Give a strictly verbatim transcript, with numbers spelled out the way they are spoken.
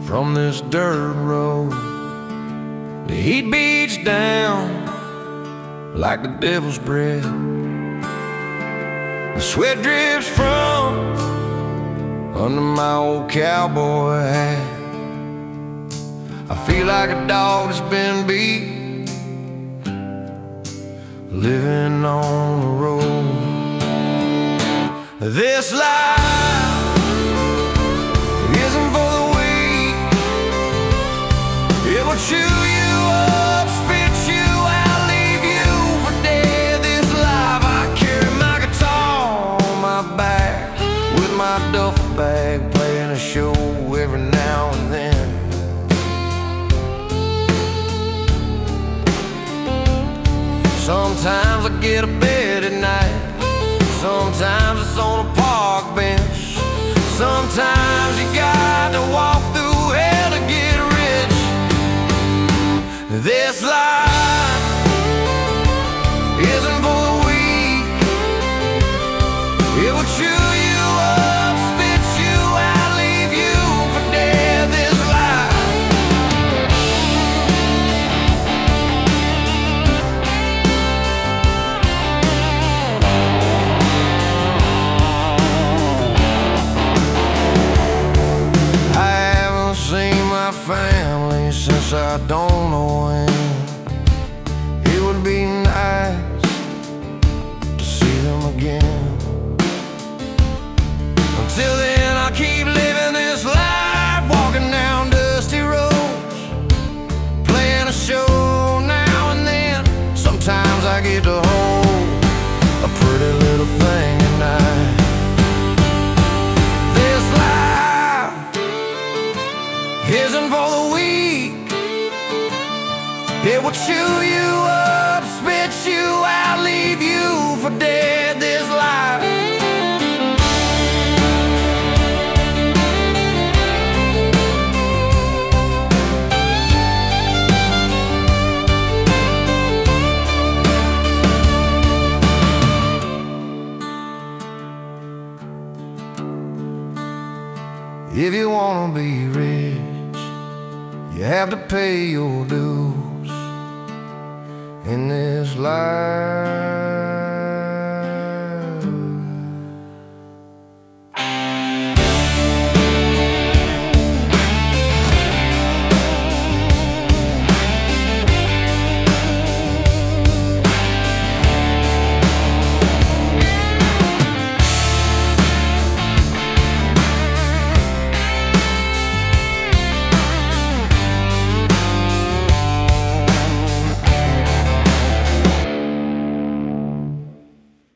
from this dirt road. The heat beats down like the devil's breath. The sweat drips from under my old cowboy hat. I feel like a dog that's been beat, living on the road. This life isn't for the weak. It will chew you up, spit you out, leave you for dead. This life, I carry my guitar on my back with my duffel bag, playing a show every now and then. Sometimes I get a bed at night, sometimes it's on a park bench. Sometimes you got to walk through hell to get rich. This life isn't for the weak. It will chew you up, spit you out, leave you for dead. This life. Family since I don't know when. It would be nice to see them again. Until then I keep living this life, walking down dusty roads, playing a show now and then. Sometimes I get to hold a pretty little thing at night. This life isn't for the weak. It will chew you up, spit you out, leave you for dead. This life. If you wanna be rich, you have to pay your dues in this life.